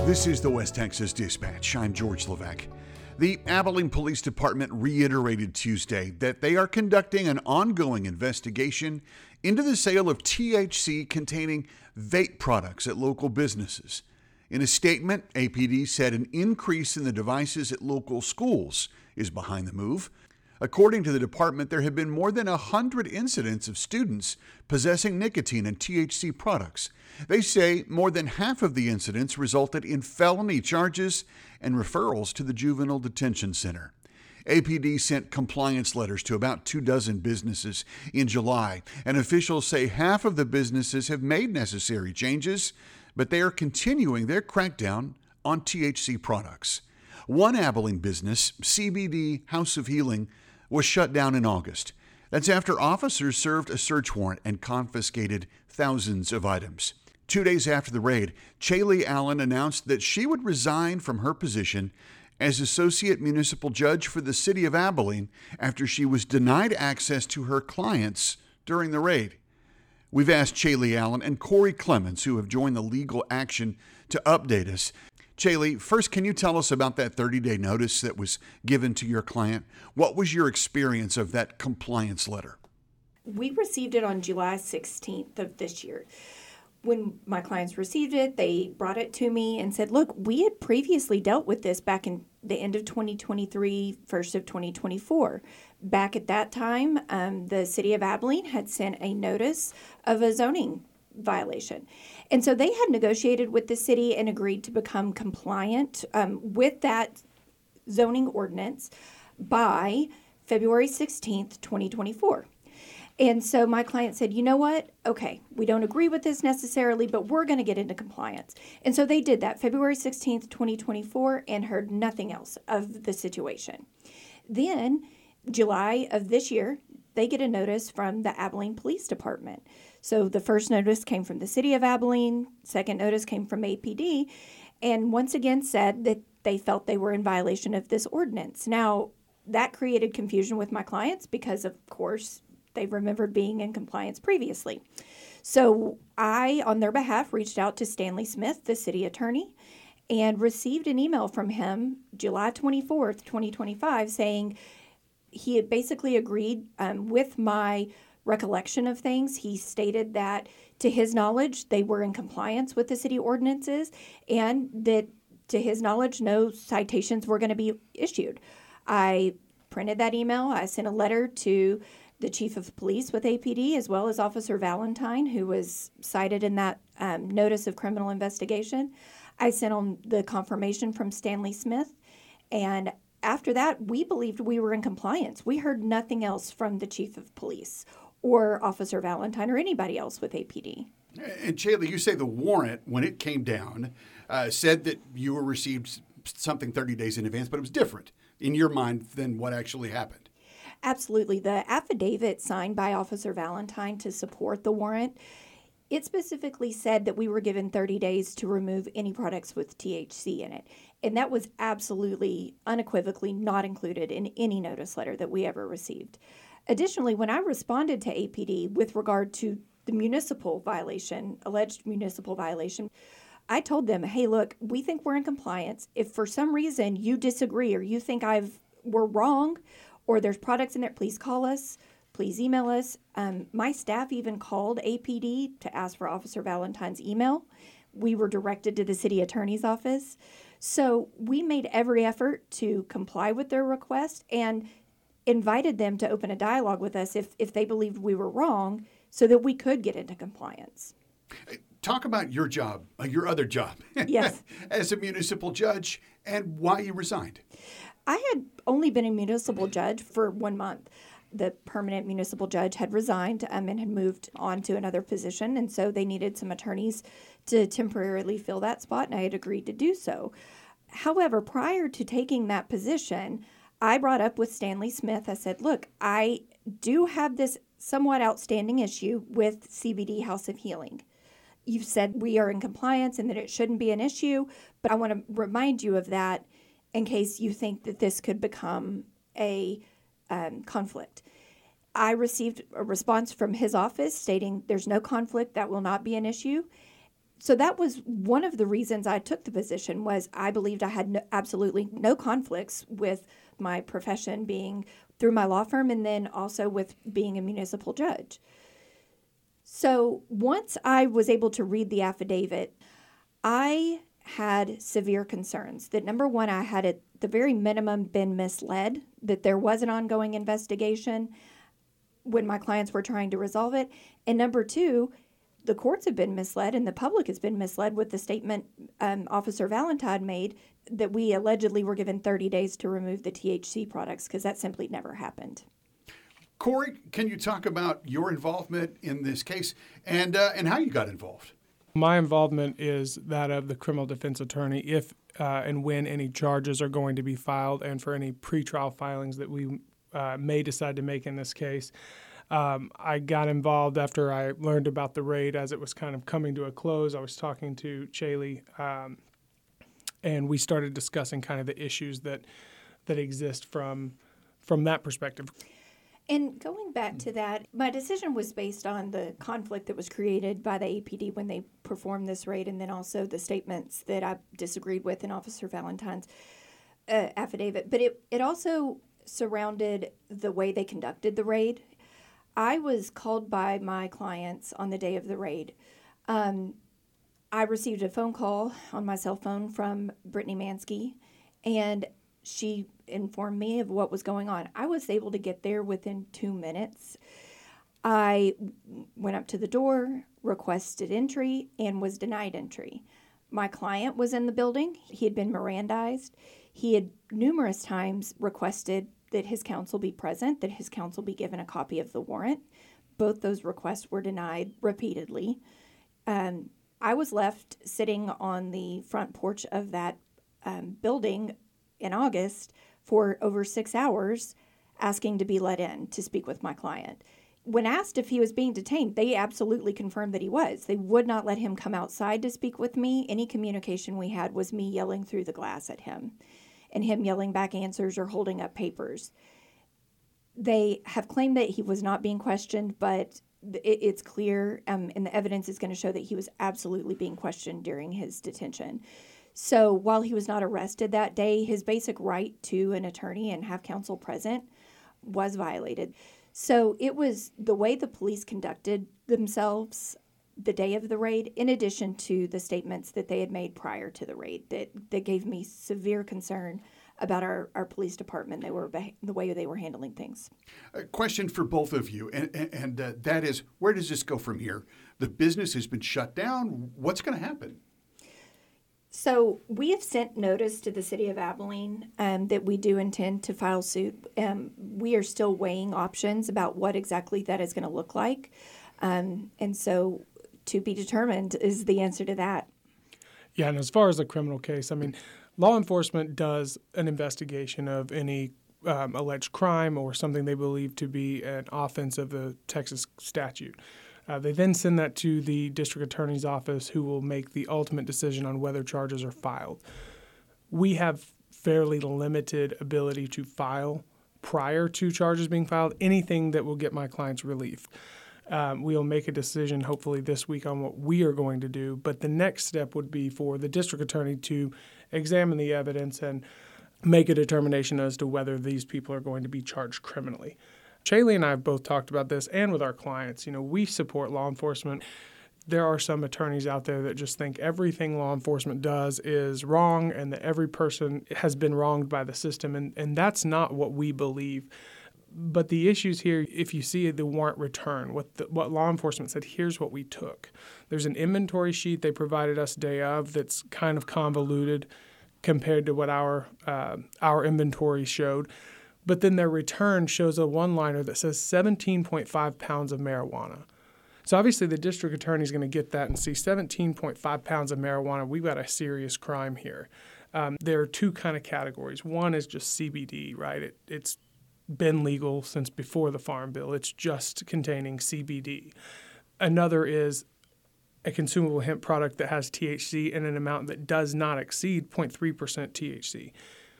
This is the West Texas Dispatch. I'm George Levesque. The Abilene Police Department reiterated Tuesday that they are conducting an ongoing investigation into the sale of THC containing vape products at local businesses. In a statement, APD said an increase in the devices at local schools is behind the move. According to the department, there have been more than 100 incidents of students possessing nicotine and THC products. They say more than half of the incidents resulted in felony charges and referrals to the Juvenile Detention Center. APD sent compliance letters to about 24 businesses in July, and officials say half of the businesses have made necessary changes, but they are continuing their crackdown on THC products. One Abilene business, CBD House of Healing, was shut down in August. That's after officers served a search warrant and confiscated thousands of items. 2 days after the raid, Chaley Allen announced that she would resign from her position as Associate Municipal Judge for the City of Abilene after she was denied access to her clients during the raid. We've asked Chaley Allen and Corey Clemens, who have joined the legal action, to update us. Chaley, first, can you tell us about that 30-day notice that was given to your client? What was your experience of that compliance letter? We received it on July 16th of this year. When my clients received it, they brought it to me and said, look, we had previously dealt with this back in the end of 2023, first of 2024. Back at that time, the City of Abilene had sent a notice of a zoning violation. And so they had negotiated with the city and agreed to become compliant with that zoning ordinance by February 16th, 2024. And so my client said, you know what? Okay, we don't agree with this necessarily, but we're going to get into compliance. And so they did that February 16th, 2024, and heard nothing else of the situation. Then July of this year, they get a notice from the Abilene Police Department. So the first notice came from the City of Abilene, second notice came from APD, and once again said that they felt they were in violation of this ordinance. Now, that created confusion with my clients because, of course, they remembered being in compliance previously. So I, on their behalf, reached out to Stanley Smith, the city attorney, and received an email from him July 24th, 2025, saying he had basically agreed with my recollection of things. He stated that, to his knowledge, they were in compliance with the city ordinances and that, to his knowledge, no citations were going to be issued. I printed that email. I sent a letter to the chief of police with APD, as well as Officer Valentine, who was cited in that notice of criminal investigation. I sent on the confirmation from Stanley Smith, and after that, we believed we were in compliance. We heard nothing else from the chief of police or Officer Valentine or anybody else with APD. And Chaley, you say the warrant, when it came down, said that you were received something 30 days in advance, but it was different in your mind than what actually happened. Absolutely. The affidavit signed by Officer Valentine to support the warrant, it specifically said that we were given 30 days to remove any products with THC in it. And that was absolutely, unequivocally not included in any notice letter that we ever received. Additionally, when I responded to APD with regard to the municipal violation, alleged municipal violation, I told them, hey, look, we think we're in compliance. If for some reason you disagree or you think we're wrong or there's products in there, please call us. Please email us. My staff even called APD to ask for Officer Valentine's email. We were directed to the city attorney's office. So we made every effort to comply with their request and invited them to open a dialogue with us if they believed we were wrong so that we could get into compliance. Talk about your job, your other job. Yes. As a municipal judge and why you resigned. I had only been a municipal judge for 1 month. The permanent municipal judge had resigned and had moved on to another position, and so they needed some attorneys to temporarily fill that spot, and I had agreed to do so. However, prior to taking that position, I brought up with Stanley Smith, I said, look, I do have this somewhat outstanding issue with CBD House of Healing. You've said we are in compliance and that it shouldn't be an issue, but I want to remind you of that in case you think that this could become a conflict. I received a response from his office stating there's no conflict, that will not be an issue. So that was one of the reasons I took the position, was I believed I had absolutely no conflicts with my profession, being through my law firm and then also with being a municipal judge. So once I was able to read the affidavit, I had severe concerns that, number one, I had at the very minimum been misled, that there was an ongoing investigation when my clients were trying to resolve it. And number two, the courts have been misled and the public has been misled with the statement Officer Valentine made that we allegedly were given 30 days to remove the THC products, because that simply never happened. Corey, can you talk about your involvement in this case and how you got involved? My involvement is that of the criminal defense attorney if and when any charges are going to be filed, and for any pretrial filings that we may decide to make in this case. I got involved after I learned about the raid as it was kind of coming to a close. I was talking to Chaley, and we started discussing kind of the issues that exist from that perspective. And going back to that, my decision was based on the conflict that was created by the APD when they performed this raid, and then also the statements that I disagreed with in Officer Valentine's affidavit. But it also surrounded the way they conducted the raid. I was called by my clients on the day of the raid. I received a phone call on my cell phone from Brittany Mansky, and she informed me of what was going on. I was able to get there within 2 minutes. I went up to the door, requested entry, and was denied entry. My client was in the building. He had been Mirandized. He had numerous times requested that his counsel be present, that his counsel be given a copy of the warrant. Both those requests were denied repeatedly. I was left sitting on the front porch of that building in August for over 6 hours, asking to be let in to speak with my client. When asked if he was being detained, they absolutely confirmed that he was. They would not let him come outside to speak with me. Any communication we had was me yelling through the glass at him and him yelling back answers or holding up papers. They have claimed that he was not being questioned, but it's clear, and the evidence is going to show that he was absolutely being questioned during his detention. So while he was not arrested that day, his basic right to an attorney and have counsel present was violated. So it was the way the police conducted themselves the day of the raid, in addition to the statements that they had made prior to the raid, that gave me severe concern about our police department. The way they were handling things. A question for both of you, and that is, where does this go from here? The business has been shut down. What's going to happen? So we have sent notice to the city of Abilene that we do intend to file suit. We are still weighing options about what exactly that is going to look like. And so to be determined is the answer to that. Yeah, and as far as the criminal case, I mean, law enforcement does an investigation of any alleged crime or something they believe to be an offense of the Texas statute. They then send that to the district attorney's office, who will make the ultimate decision on whether charges are filed. We have fairly limited ability to file prior to charges being filed, anything that will get my clients relief. We'll make a decision hopefully this week on what we are going to do, but the next step would be for the district attorney to examine the evidence and make a determination as to whether these people are going to be charged criminally. Chaley and I have both talked about this, and with our clients. You know, we support law enforcement. There are some attorneys out there that just think everything law enforcement does is wrong and that every person has been wronged by the system, and that's not what we believe. But the issues here, if you see the warrant return, what law enforcement said, here's what we took. There's an inventory sheet they provided us day of that's kind of convoluted compared to what our inventory showed. But then their return shows a one-liner that says 17.5 pounds of marijuana. So obviously the district attorney is going to get that and see 17.5 pounds of marijuana. We've got a serious crime here. There are two kind of categories. One is just CBD, right? It's been legal since before the Farm Bill. It's just containing CBD. Another is a consumable hemp product that has THC in an amount that does not exceed 0.3% THC.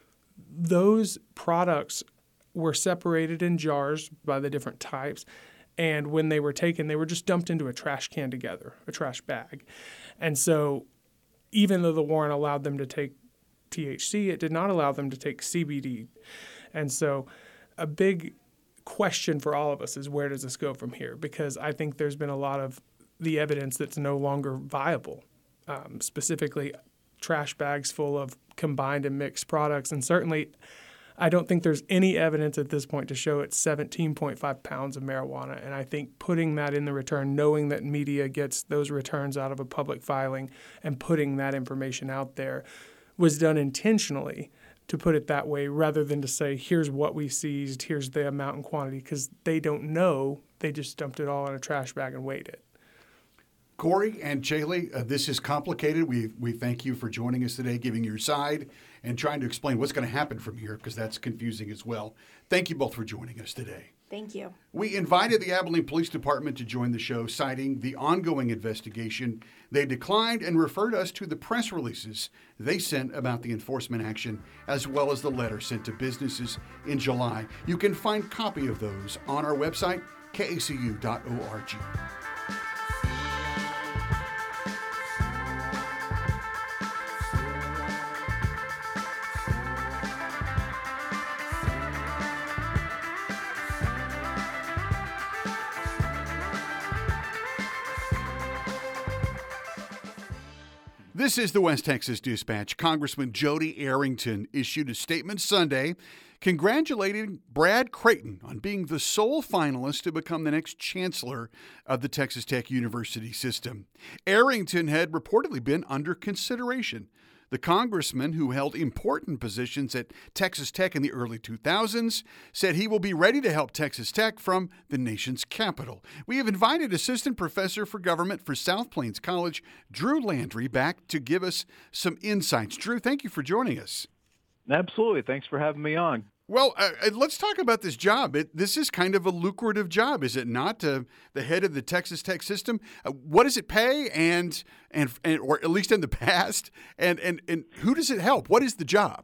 Those products were separated in jars by the different types, And when they were taken, they were just dumped into a trash can together, a trash bag. And so even though the warrant allowed them to take THC, it did not allow them to take CBD. And so a big question for all of us is, where does this go from here? Because I think there's been a lot of the evidence that's no longer viable, specifically trash bags full of combined and mixed products. And certainly I don't think there's any evidence at this point to show it's 17.5 pounds of marijuana. And I think putting that in the return, knowing that media gets those returns out of a public filing and putting that information out there, was done intentionally, to put it that way, rather than to say, here's what we seized, here's the amount and quantity, because they don't know. They just dumped it all in a trash bag and weighed it. Corey and Jaylee, this is complicated. We thank you for joining us today, giving your side and trying to explain what's going to happen from here, because that's confusing as well. Thank you both for joining us today. Thank you. We invited the Abilene Police Department to join the show, citing the ongoing investigation. They declined and referred us to the press releases they sent about the enforcement action, as well as the letter sent to businesses in July. You can find a copy of those on our website, kacu.org. This is the West Texas Dispatch. Congressman Jody Arrington issued a statement Sunday congratulating Brad Creighton on being the sole finalist to become the next chancellor of the Texas Tech University system. Arrington had reportedly been under consideration. The congressman, who held important positions at Texas Tech in the early 2000s, said he will be ready to help Texas Tech from the nation's capital. We have invited Assistant Professor for Government for South Plains College, Drew Landry, back to give us some insights. Drew, thank you for joining us. Absolutely. Thanks for having me on. Well, let's talk about this job. This is kind of a lucrative job, is it not? The head of the Texas Tech system. What does it pay, and or at least in the past, and who does it help? What is the job?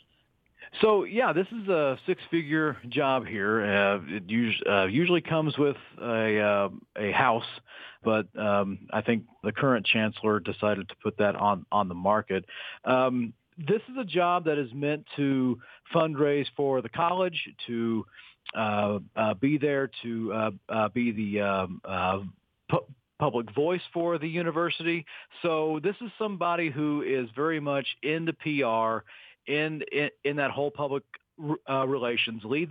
So yeah, this is a six-figure job here. It usually comes with a house, but I think the current chancellor decided to put that on the market. This is a job that is meant to fundraise for the college, to be there, to be the public voice for the university. So this is somebody who is very much into PR, in that whole public relations, lead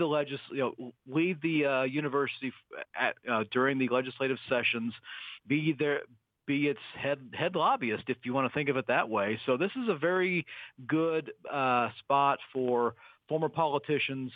the university during the legislative sessions, be its head lobbyist, if you want to think of it that way. So this is a very good spot for former politicians.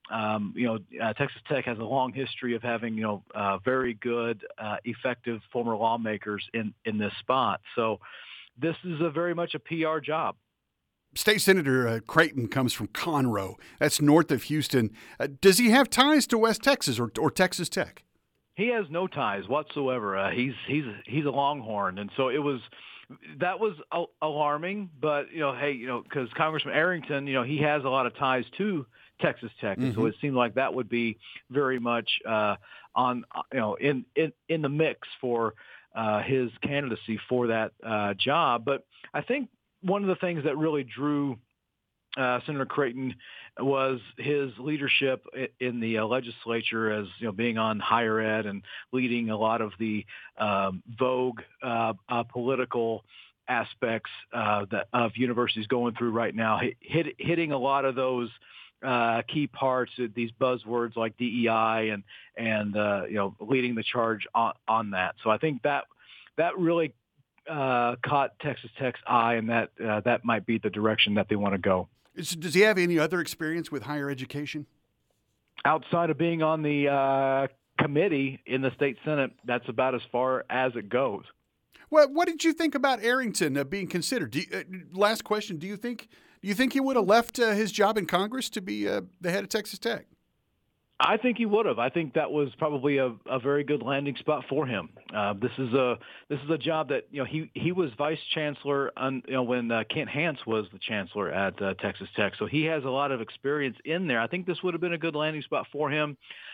Texas Tech has a long history of having, very good, effective former lawmakers in this spot. So this is very much a PR job. State Senator Creighton comes from Conroe. That's north of Houston. Does he have ties to West Texas or Texas Tech? He has no ties whatsoever. He's a Longhorn, and so that was alarming. But because Congressman Arrington, he has a lot of ties to Texas Tech, and so it seemed like that would be very much in the mix for his candidacy for that job. But I think one of the things that really drew Senator Creighton was his leadership in the legislature, as being on higher ed and leading a lot of the vogue political aspects of universities going through right now, hitting a lot of those key parts, these buzzwords like DEI and leading the charge on that. So I think that really caught Texas Tech's eye, and that might be the direction that they want to go. Does he have any other experience with higher education? Outside of being on the committee in the state Senate, that's about as far as it goes. Well, what did you think about Arrington being considered? Last question: Do you think he would have left his job in Congress to be the head of Texas Tech? I think he would have. I think that was probably a very good landing spot for him. This is a job that he was vice chancellor when Kent Hance was the chancellor at Texas Tech. So he has a lot of experience in there. I think this would have been a good landing spot for him.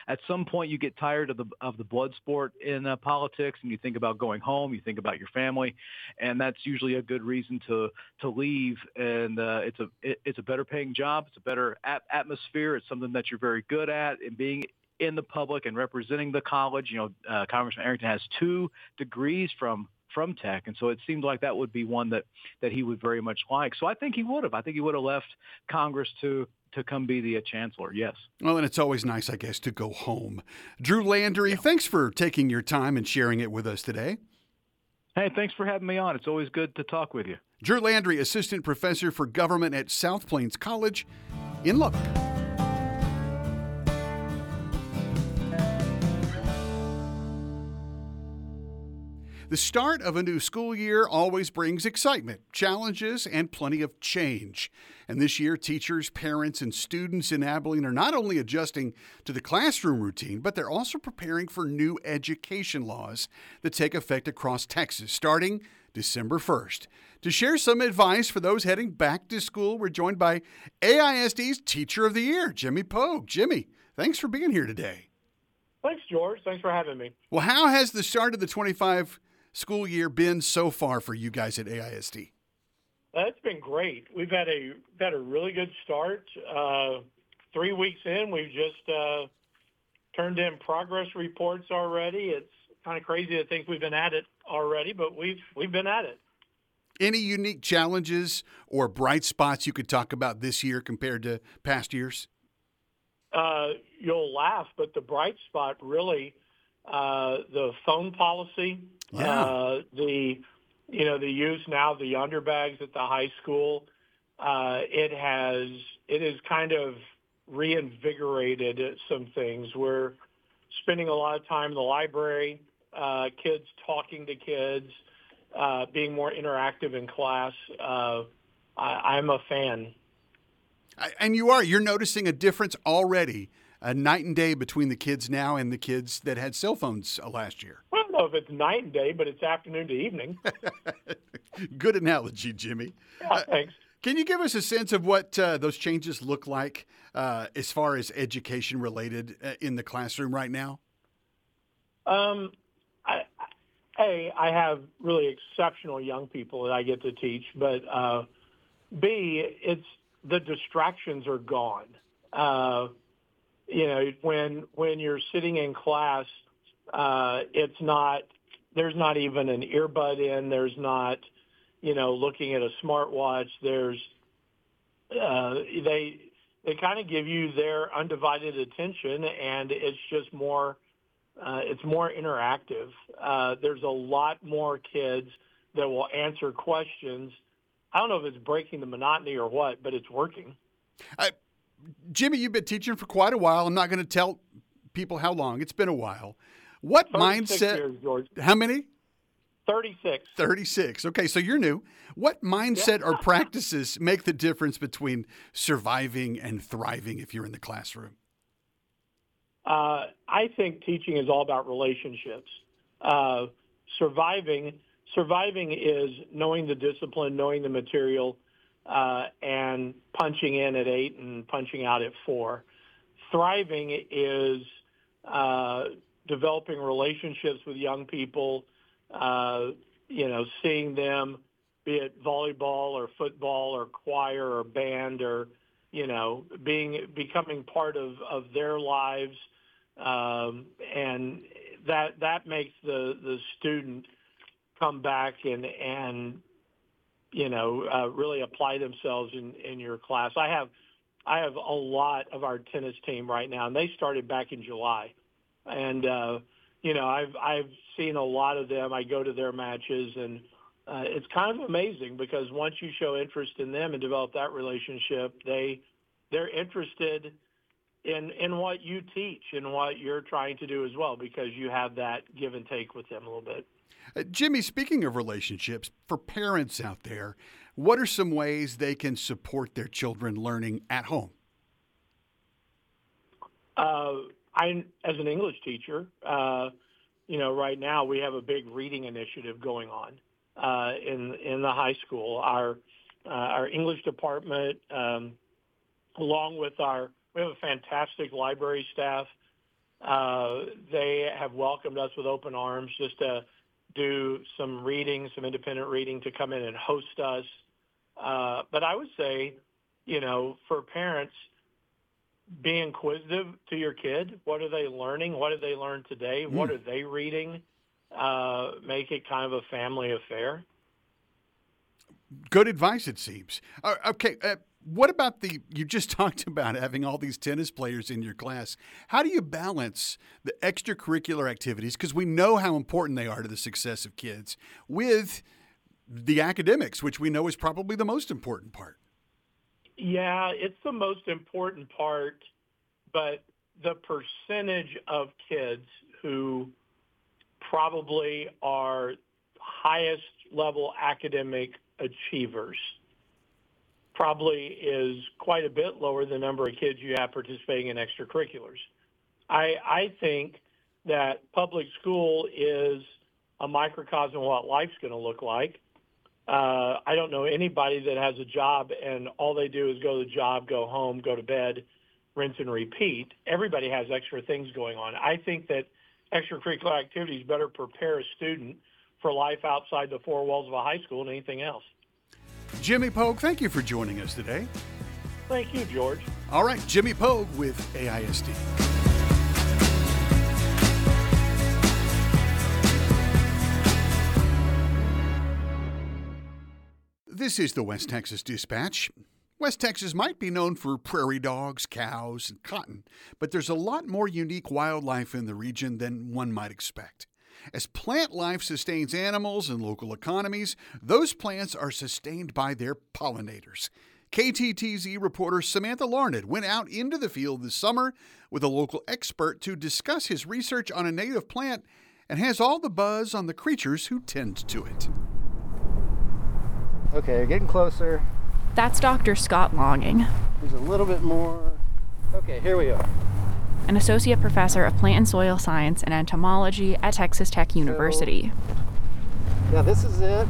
at some point you get tired of the blood sport in politics, and you think about going home, you think about your family, and that's usually a good reason to leave. And it's a better paying job, it's a better atmosphere, it's something that you're very good at, and being in the public and representing the college. Congressman Arrington has 2 degrees from Tech, and so it seemed like that would be one that he would very much like. So I think he would have. I think he would have left Congress to come be the chancellor, yes. Well, and it's always nice, I guess, to go home. Drew Landry, thanks for taking your time and sharing it with us today. Hey, thanks for having me on. It's always good to talk with you. Drew Landry, Assistant Professor for Government at South Plains College in Lubbock. The start of a new school year always brings excitement, challenges, and plenty of change. And this year, teachers, parents, and students in Abilene are not only adjusting to the classroom routine, but they're also preparing for new education laws that take effect across Texas starting December 1st. To share some advice for those heading back to school, we're joined by AISD's Teacher of the Year, Jimmy Pogue. Jimmy, thanks for being here today. Thanks, George. Thanks for having me. Well, how has the start of the 25 school year been so far for you guys at AISD? It's been great. We've had a really good start. 3 weeks in, we've just turned in progress reports already. It's kind of crazy to think we've been at it already, but we've been at it. Any unique challenges or bright spots you could talk about this year compared to past years? You'll laugh, but the bright spot really, the phone policy, the use now of the underbags at the high school, it has kind of reinvigorated some things. We're spending a lot of time in the library, kids talking to kids, being more interactive in class. I'm a fan. And you're noticing a difference already, a night and day between the kids now and the kids that had cell phones last year. I don't know if it's night and day, but it's afternoon to evening. Good analogy, Jimmy. Yeah, thanks. Can you give us a sense of what those changes look like as far as education related in the classroom right now? I have really exceptional young people that I get to teach, but B, it's the distractions are gone. When you're sitting in class, there's not even an earbud in. There's not, looking at a smartwatch. They kind of give you their undivided attention, and it's just more. It's more interactive. There's a lot more kids that will answer questions. I don't know if it's breaking the monotony or what, but it's working. Jimmy, you've been teaching for quite a while. I'm not going to tell people how long. It's been a while. What mindset? Years, George. How many? 36. 36. Okay, so you're new. What mindset or practices make the difference between surviving and thriving if you're in the classroom? I think teaching is all about relationships. Surviving is knowing the discipline, knowing the material, and punching in at 8 and punching out at 4. Thriving is developing relationships with young people, seeing them, be it volleyball or football or choir or band or, becoming part of their lives. And that makes the student come back and really apply themselves in your class. I have a lot of our tennis team right now, and they started back in July. And, I've seen a lot of them. I go to their matches, and it's kind of amazing because once you show interest in them and develop that relationship, they're interested in what you teach and what you're trying to do as well, because you have that give and take with them a little bit. Jimmy, speaking of relationships, for parents out there, what are some ways they can support their children learning at home? As an English teacher, right now we have a big reading initiative going on in the high school. Our English department, along with we have a fantastic library staff. They have welcomed us with open arms just to do some reading, some independent reading, to come in and host us. But I would say, for parents, be inquisitive to your kid. What are they learning? What did they learn today? What are they reading? Make it kind of a family affair. Good advice, it seems. Okay, what about you just talked about having all these tennis players in your class. How do you balance the extracurricular activities, because we know how important they are to the success of kids, with the academics, which we know is probably the most important part? Yeah, it's the most important part, but the percentage of kids who probably are highest level academic achievers probably is quite a bit lower than the number of kids you have participating in extracurriculars. I think that public school is a microcosm of what life's going to look like. I don't know anybody that has a job and all they do is go to the job, go home, go to bed, rinse and repeat. Everybody has extra things going on. I think that extracurricular activities better prepare a student for life outside the four walls of a high school than anything else. Jimmy Pogue, thank you for joining us today. Thank you, George. All right, Jimmy Pogue with AISD. This is the West Texas Dispatch. West Texas might be known for prairie dogs, cows, and cotton, but there's a lot more unique wildlife in the region than one might expect. As plant life sustains animals and local economies, those plants are sustained by their pollinators. KTTZ reporter Samantha Larned went out into the field this summer with a local expert to discuss his research on a native plant and has all the buzz on the creatures who tend to it. Okay, getting closer. That's Dr. Scott Longing. There's a little bit more. Okay, here we are. An associate professor of plant and soil science and entomology at Texas Tech University. Yeah, this is it.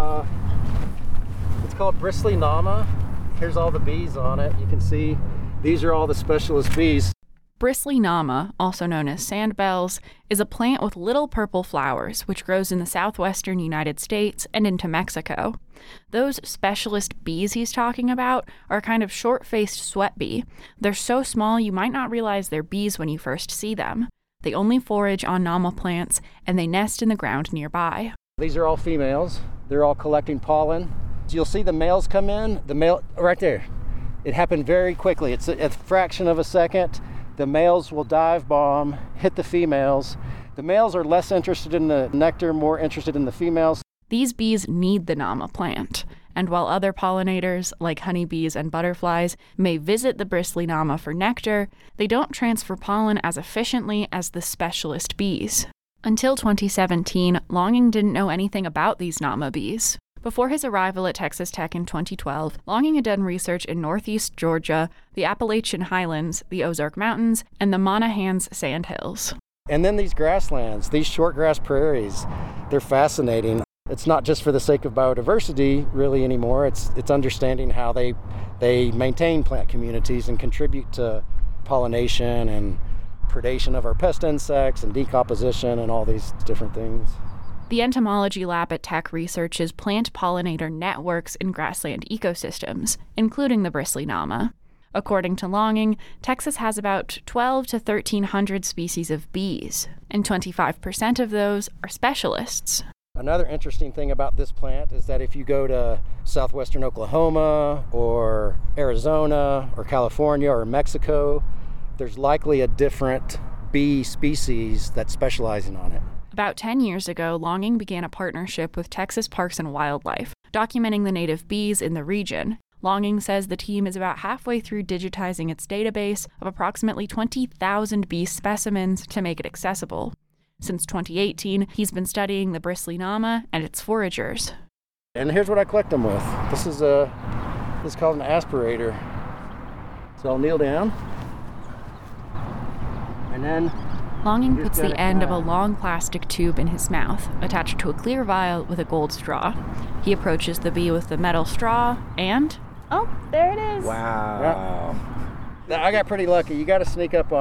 It's called Bristly Nama. Here's all the bees on it. You can see these are all the specialist bees. Bristly Nama, also known as sandbells, is a plant with little purple flowers which grows in the southwestern United States and into Mexico. Those specialist bees he's talking about are a kind of short-faced sweat bee. They're so small you might not realize they're bees when you first see them. They only forage on Nama plants, and they nest in the ground nearby. These are all females. They're all collecting pollen. You'll see the males come in. The male, right there. It happened very quickly. It's a fraction of a second. The males will dive bomb, hit the females. The males are less interested in the nectar, more interested in the females. These bees need the Nama plant, and while other pollinators, like honeybees and butterflies, may visit the Bristly Nama for nectar, they don't transfer pollen as efficiently as the specialist bees. Until 2017, Longing didn't know anything about these Nama bees. Before his arrival at Texas Tech in 2012, Longing had done research in northeast Georgia, the Appalachian Highlands, the Ozark Mountains, and the Monahans Sandhills. And then these grasslands, these short grass prairies, they're fascinating. It's not just for the sake of biodiversity really anymore. It's understanding how they maintain plant communities and contribute to pollination and predation of our pest insects and decomposition and all these different things. The entomology lab at Tech researches plant pollinator networks in grassland ecosystems, including the Bristly Nama. According to Longing, Texas has about 1,200 to 1,300 species of bees, and 25% of those are specialists. Another interesting thing about this plant is that if you go to southwestern Oklahoma or Arizona or California or Mexico, there's likely a different bee species that's specializing on it. About 10 years ago, Longing began a partnership with Texas Parks and Wildlife, documenting the native bees in the region. Longing says the team is about halfway through digitizing its database of approximately 20,000 bee specimens to make it accessible. Since 2018, he's been studying the Bristly Nama and its foragers. And here's what I collect them with. This is called an aspirator. So I'll kneel down, and then Longing puts the end of a long plastic tube in his mouth, attached to a clear vial with a gold straw. He approaches the bee with the metal straw, and oh, there it is. Wow. Yeah. I got pretty lucky. You got to sneak up on them.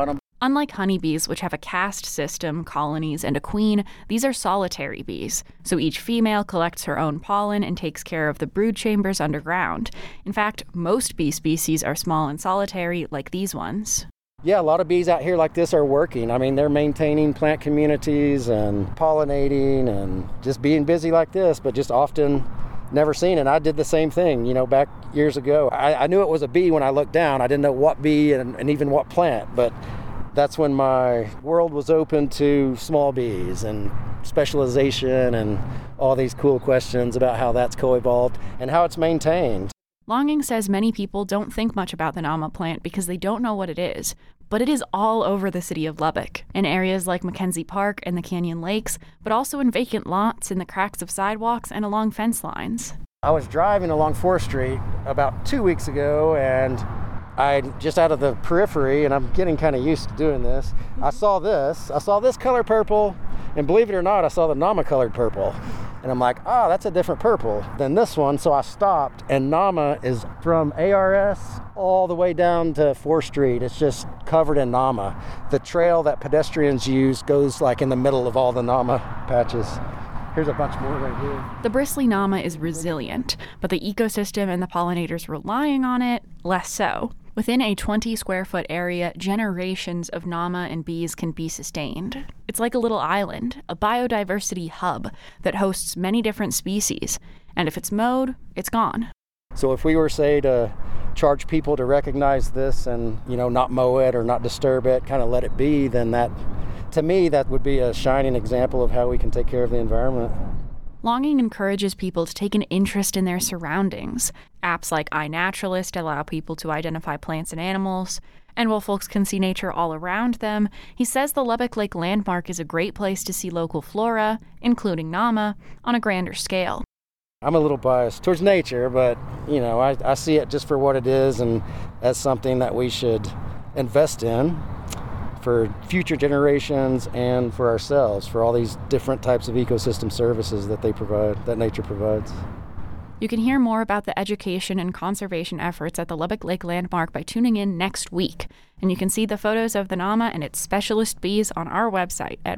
Unlike honeybees, which have a caste system, colonies, and a queen, these are solitary bees. So each female collects her own pollen and takes care of the brood chambers underground. In fact, most bee species are small and solitary, like these ones. Yeah, a lot of bees out here like this are working. I mean, they're maintaining plant communities and pollinating and just being busy like this, but just often never seen. And I did the same thing, back years ago. I knew it was a bee when I looked down. I didn't know what bee and even what plant, but that's when my world was open to small bees and specialization and all these cool questions about how that's co-evolved and how it's maintained. Longing says many people don't think much about the Nama plant because they don't know what it is, but it is all over the city of Lubbock, in areas like Mackenzie Park and the Canyon Lakes, but also in vacant lots, in the cracks of sidewalks, and along fence lines. I was driving along 4th Street about 2 weeks ago, and I just out of the periphery, and I'm getting kind of used to doing this, I saw this color purple, and believe it or not, I saw the Nama colored purple. And I'm like, that's a different purple than this one. So I stopped, and Nama is from ARS all the way down to 4th Street. It's just covered in Nama. The trail that pedestrians use goes like in the middle of all the Nama patches. Here's a bunch more right here. The bristly Nama is resilient, but the ecosystem and the pollinators relying on it, less so. Within a 20-square-foot area, generations of Nama and bees can be sustained. It's like a little island, a biodiversity hub that hosts many different species. And if it's mowed, it's gone. So if we were, say, to charge people to recognize this and, not mow it or not disturb it, kind of let it be, then that, to me, that would be a shining example of how we can take care of the environment. Longing encourages people to take an interest in their surroundings. Apps like iNaturalist allow people to identify plants and animals. And while folks can see nature all around them, he says the Lubbock Lake Landmark is a great place to see local flora, including Nama, on a grander scale. I'm a little biased towards nature, but, I see it just for what it is and as something that we should invest in for future generations and for ourselves, for all these different types of ecosystem services that they provide, that nature provides. You can hear more about the education and conservation efforts at the Lubbock Lake Landmark by tuning in next week. And you can see the photos of the Nama and its specialist bees on our website at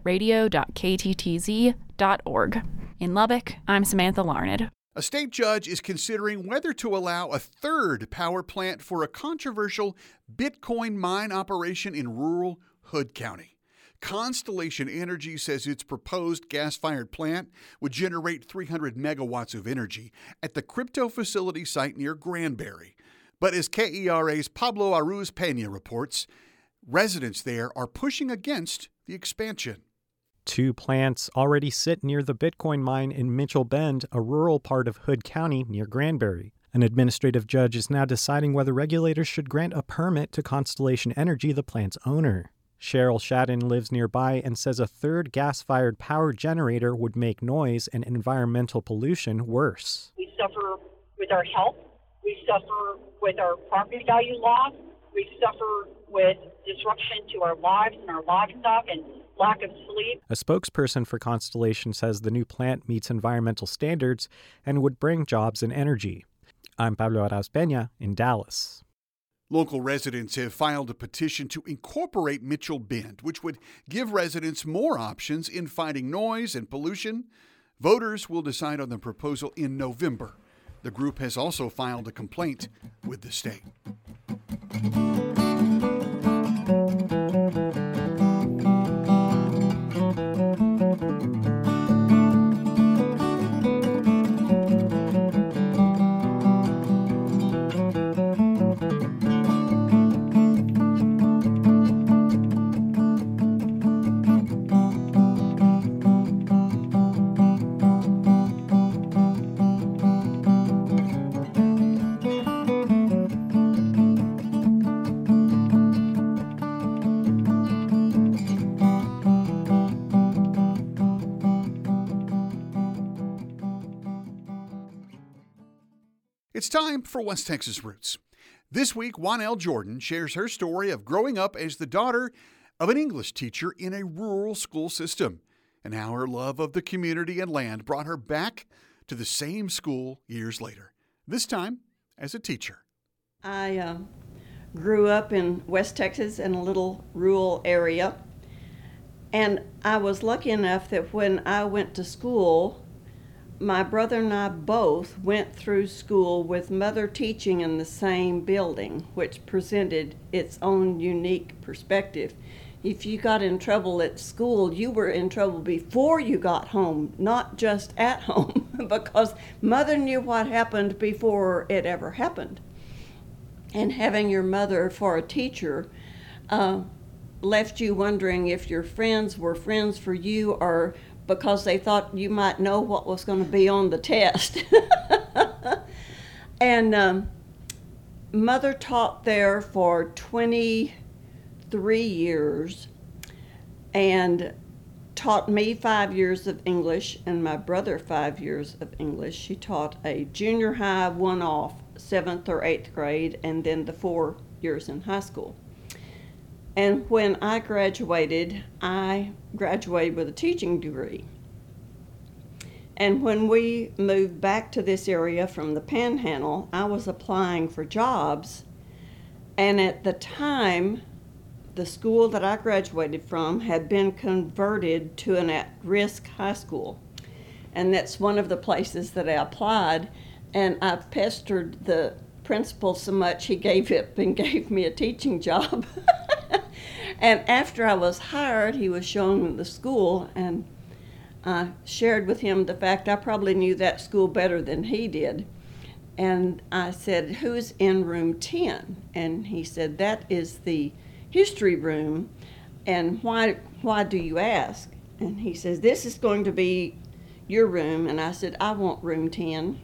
radio.kttz.org. In Lubbock, I'm Samantha Larned. A state judge is considering whether to allow a third power plant for a controversial Bitcoin mine operation in rural Hood County. Constellation Energy says its proposed gas-fired plant would generate 300 megawatts of energy at the crypto facility site near Granbury. But as KERA's Pablo Aruz Peña reports, residents there are pushing against the expansion. 2 plants already sit near the Bitcoin mine in Mitchell Bend, a rural part of Hood County near Granbury. An administrative judge is now deciding whether regulators should grant a permit to Constellation Energy, the plant's owner. Cheryl Shadden lives nearby and says a third gas-fired power generator would make noise and environmental pollution worse. We suffer with our health. We suffer with our property value loss. We suffer with disruption to our lives and our livestock and lack of sleep. A spokesperson for Constellation says the new plant meets environmental standards and would bring jobs and energy. I'm Pablo Aruz Peña in Dallas. Local residents have filed a petition to incorporate Mitchell Bend, which would give residents more options in fighting noise and pollution. Voters will decide on the proposal in November. The group has also filed a complaint with the state. It's time for West Texas Roots. This week, Wanell Jordan shares her story of growing up as the daughter of an English teacher in a rural school system, and how her love of the community and land brought her back to the same school years later, this time as a teacher. I grew up in West Texas in a little rural area. And I was lucky enough that when I went to school, my brother and I both went through school with mother teaching in the same building, which presented its own unique perspective. If you got in trouble at school, you were in trouble before you got home, not just at home, because mother knew what happened before it ever happened. And having your mother for a teacher left you wondering if your friends were friends for you or because they thought you might know what was going to be on the test. And mother taught there for 23 years and taught me 5 years of English and my brother 5 years of English. She taught a junior high one-off, 7th or 8th grade, and then the 4 years in high school. And when I graduated with a teaching degree. And when we moved back to this area from the Panhandle, I was applying for jobs. And at the time, the school that I graduated from had been converted to an at-risk high school. And that's one of the places that I applied. And I pestered the principal so much he gave up and gave me a teaching job. And after I was hired, he was showing me the school, and I shared with him the fact I probably knew that school better than he did. And I said, "Who's in room 10? And he said, "That is the history room. And why do you ask?" And he says, "This is going to be your room." And I said, "I want room 10.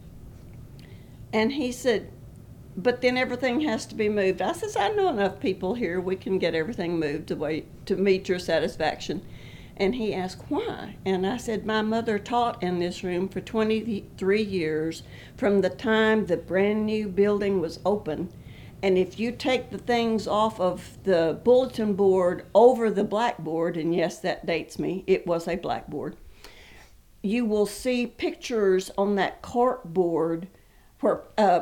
And he said, "But then everything has to be moved." I says, "I know enough people here. We can get everything moved away to meet your satisfaction." And he asked, "Why?" And I said, "My mother taught in this room for 23 years from the time the brand new building was open. And if you take the things off of the bulletin board over the blackboard," and yes, that dates me, it was a blackboard, "you will see pictures on that cork board where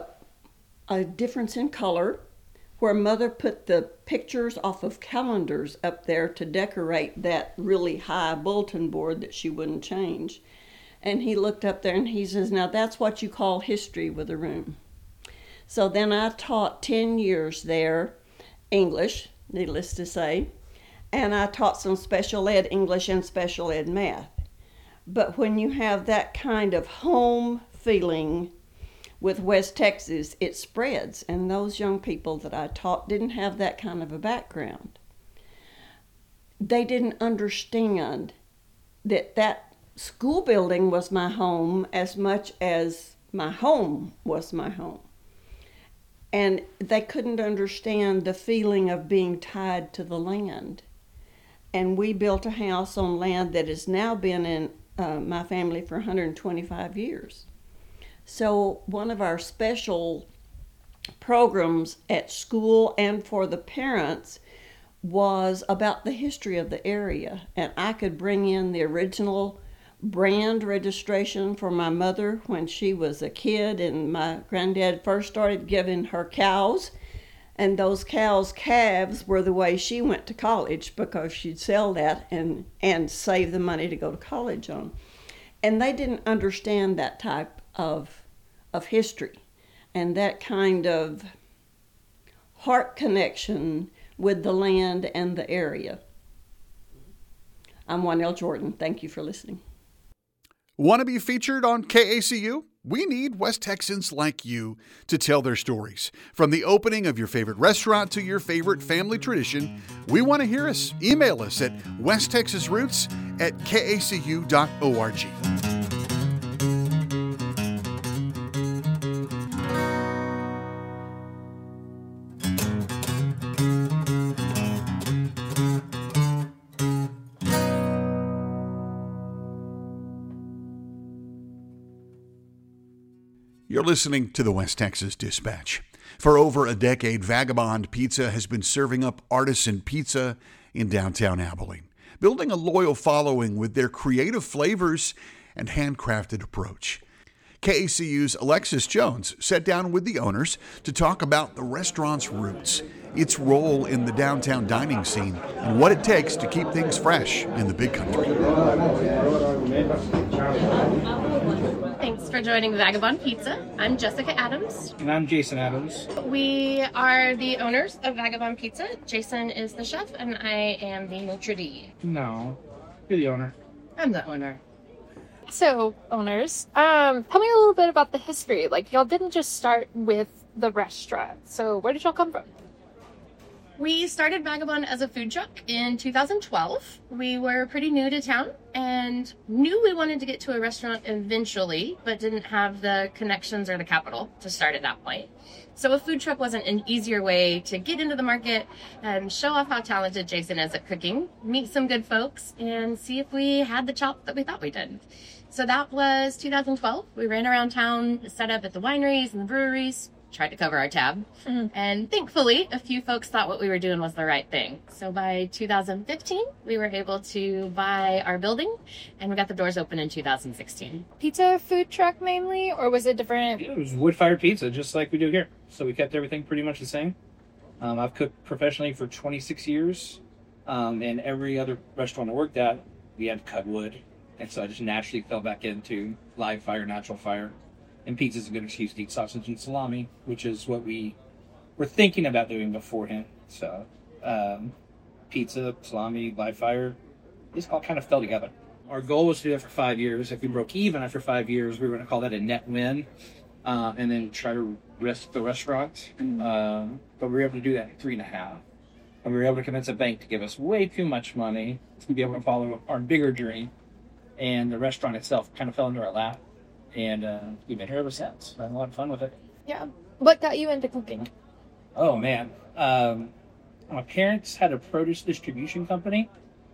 a difference in color, where mother put the pictures off of calendars up there to decorate that really high bulletin board that she wouldn't change." And he looked up there and he says, "Now that's what you call history with a room." So then I taught 10 years there, English, needless to say, and I taught some special ed English and special ed math. But when you have that kind of home feeling with West Texas, it spreads, and those young people that I taught didn't have that kind of a background. They didn't understand that that school building was my home as much as my home was my home. And they couldn't understand the feeling of being tied to the land. And we built a house on land that has now been in my family for 125 years. So one of our special programs at school and for the parents was about the history of the area. And I could bring in the original brand registration for my mother when she was a kid and my granddad first started giving her cows. And those cows' calves were the way she went to college because she'd sell that and save the money to go to college on. And they didn't understand that type of history and that kind of heart connection with the land and the area. I'm Juanelle Jordan. Thank you for listening. Want to be featured on KACU? We need West Texans like you to tell their stories. From the opening of your favorite restaurant to your favorite family tradition, we want to hear us. Email us at westtexasroots@kacu.org. You're listening to the West Texas Dispatch. For over a decade, Vagabond Pizza has been serving up artisan pizza in downtown Abilene, building a loyal following with their creative flavors and handcrafted approach. KACU's Alexis Jones sat down with the owners to talk about the restaurant's roots, its role in the downtown dining scene, and what it takes to keep things fresh in the Big Country. Thanks for joining Vagabond Pizza. I'm Jessica Adams. And I'm Jason Adams. We are the owners of Vagabond Pizza. Jason is the chef, and I am the maitre d'. No, you're the owner. I'm the owner. So, owners, tell me a little bit about the history. Like, y'all didn't just start with the restaurant. So, where did y'all come from? We started Vagabond as a food truck in 2012. We were pretty new to town and knew we wanted to get to a restaurant eventually, but didn't have the connections or the capital to start at that point. So a food truck wasn't an easier way to get into the market and show off how talented Jason is at cooking, meet some good folks, and see if we had the chops that we thought we did. So that was 2012. We ran around town, set up at the wineries and the breweries, tried to cover our tab. And thankfully, a few folks thought what we were doing was the right thing. So by 2015, we were able to buy our building, and we got the doors open in 2016. Pizza food truck mainly, or was it different? It was wood-fired pizza, just like we do here. So we kept everything pretty much the same. I've cooked professionally for 26 years, and every other restaurant I worked at, we had cut wood. And so I just naturally fell back into live fire, natural fire. And pizza's a good excuse to eat sausage and salami, which is what we were thinking about doing beforehand. So, pizza, salami, live fire, this all kind of fell together. Our goal was to do that for 5 years. If we broke even after 5 years, we were going to call that a net win, and then try to risk the restaurant. But we were able to do that in 3.5. And we were able to convince a bank to give us way too much money to be able to follow our bigger dream. And the restaurant itself kind of fell into our lap. And we've been here ever since. Had a lot of fun with it. Yeah. What got you into cooking? Oh, man. My parents had a produce distribution company,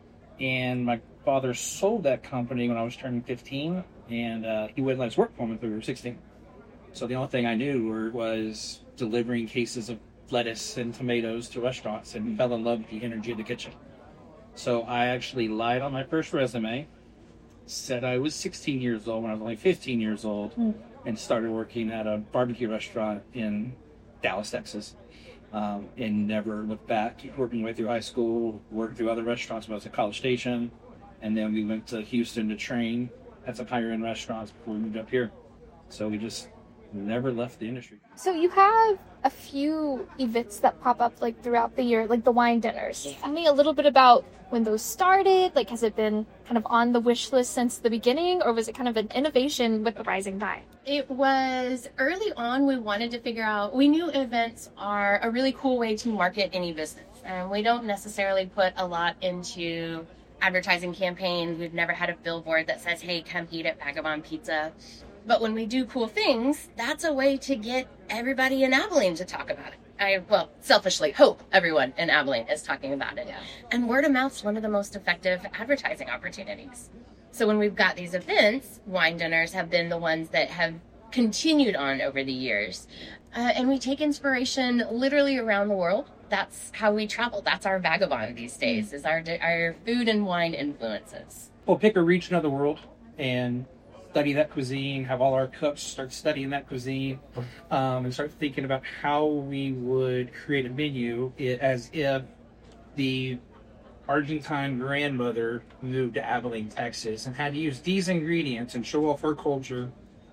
and my father sold that company when I was turning 15, and he wouldn't let us work for him until we were 16. So the only thing I knew was delivering cases of lettuce and tomatoes to restaurants, and fell in love with the energy of the kitchen. So I actually lied on my first resume, said I was 16 years old when I was only 15 years old, and started working at a barbecue restaurant in Dallas, Texas, and never looked back. Working my way through high school, worked through other restaurants when I was at College Station, and then we went to Houston to train at some higher-end restaurants before we moved up here. So we just never left the industry. So you have a few events that pop up like throughout the year, like the wine dinners. Tell me a little bit about when those started. Like, has it been kind of on the wish list since the beginning, or was it kind of an innovation with the rising tide? It was early on. We wanted to figure out, we knew events are a really cool way to market any business. And we don't necessarily put a lot into advertising campaigns. We've never had a billboard that says, hey, come eat at Vagabond Pizza. But when we do cool things, that's a way to get everybody in Abilene to talk about it. I selfishly hope everyone in Abilene is talking about it. Yeah. And word of mouth is one of the most effective advertising opportunities. So when we've got these events, wine dinners have been the ones that have continued on over the years. And we take inspiration literally around the world. That's how we travel. That's our vagabond these days, is our food and wine influences. We'll pick a region of the world and study that cuisine, have all our cooks start studying that cuisine, and start thinking about how we would create a menu as if the Argentine grandmother moved to Abilene, Texas, and had to use these ingredients and show off her culture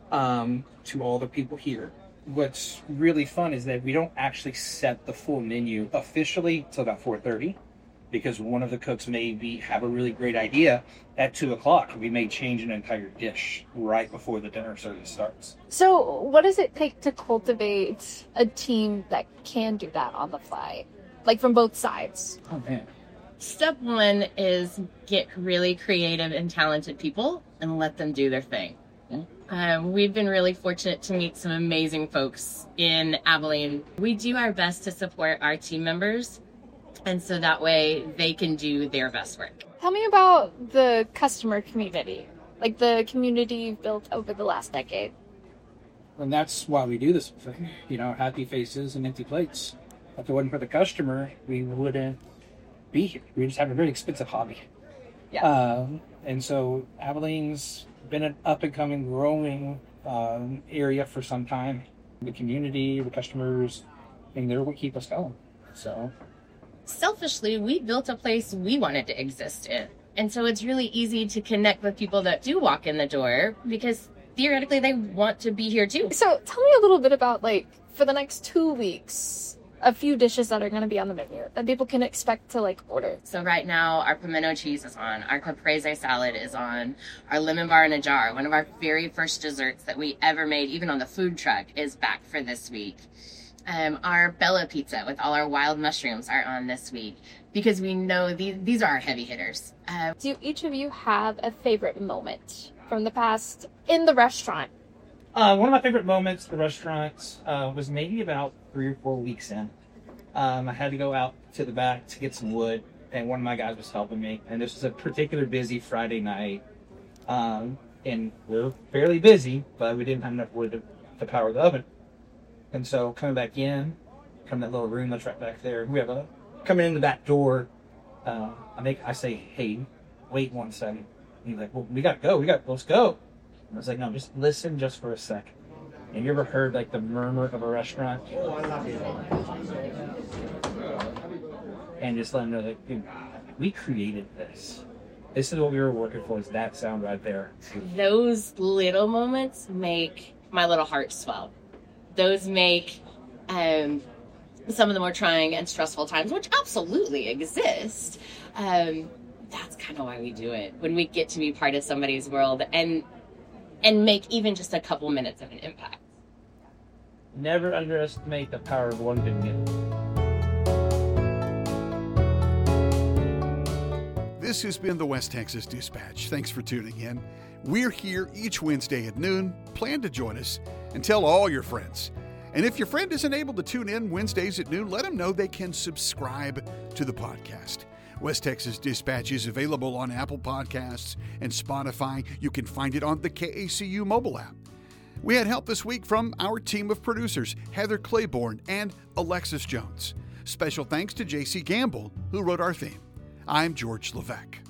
to all the people here. What's really fun is that we don't actually set the full menu officially till about 4:30. Because one of the cooks may have a really great idea at 2 o'clock. We may change an entire dish right before the dinner service starts. So what does it take to cultivate a team that can do that on the fly? Like from both sides? Oh, man. Step one is get really creative and talented people and let them do their thing. We've been really fortunate to meet some amazing folks in Abilene. We do our best to support our team members, and so that way they can do their best work. Tell me about the customer community, like the community you've built over the last decade. And that's why we do this thing, happy faces and empty plates. If it wasn't for the customer, we wouldn't be here. We just have a very expensive hobby. Yeah. And so Abilene's been an up-and-coming, growing area for some time. The community, the customers, and they're what keep us going. So, selfishly, we built a place we wanted to exist in. And so it's really easy to connect with people that do walk in the door because theoretically they want to be here too. So tell me a little bit about, like, for the next 2 weeks, a few dishes that are going to be on the menu that people can expect to, like, order. So right now, our pimento cheese is on, our caprese salad is on, our lemon bar in a jar, one of our very first desserts that we ever made, even on the food truck, is back for this week. Our Bella pizza with all our wild mushrooms are on this week because we know these are our heavy hitters. Do each of you have a favorite moment from the past in the restaurant? One of my favorite moments at the restaurant was maybe about 3 or 4 weeks in. I had to go out to the back to get some wood, and one of my guys was helping me. And this was a particular busy Friday night, and we were fairly busy, but we didn't have enough wood to power the oven. And so coming back in, from that little room that's right back there, we have coming in the back door. I say, hey, wait 1 second. And he's like, well, we gotta go. Let's go. And I was like, no, just listen just for a second. Have you ever heard like the murmur of a restaurant? Oh, I love it. And just let them know that, dude, we created this. This is what we were working for, is that sound right there. Those little moments make my little heart swell. Those make some of the more trying and stressful times, which absolutely exist. That's kind of why we do it. When we get to be part of somebody's world and make even just a couple minutes of an impact. Never underestimate the power of one good meal. This has been the West Texas Dispatch. Thanks for tuning in. We're here each Wednesday at noon. Plan to join us and tell all your friends. And if your friend isn't able to tune in Wednesdays at noon, let them know they can subscribe to the podcast. West Texas Dispatch is available on Apple Podcasts and Spotify. You can find it on the KACU mobile app. We had help this week from our team of producers, Heather Claiborne and Alexis Jones. Special thanks to JC Gamble, who wrote our theme. I'm George Levesque.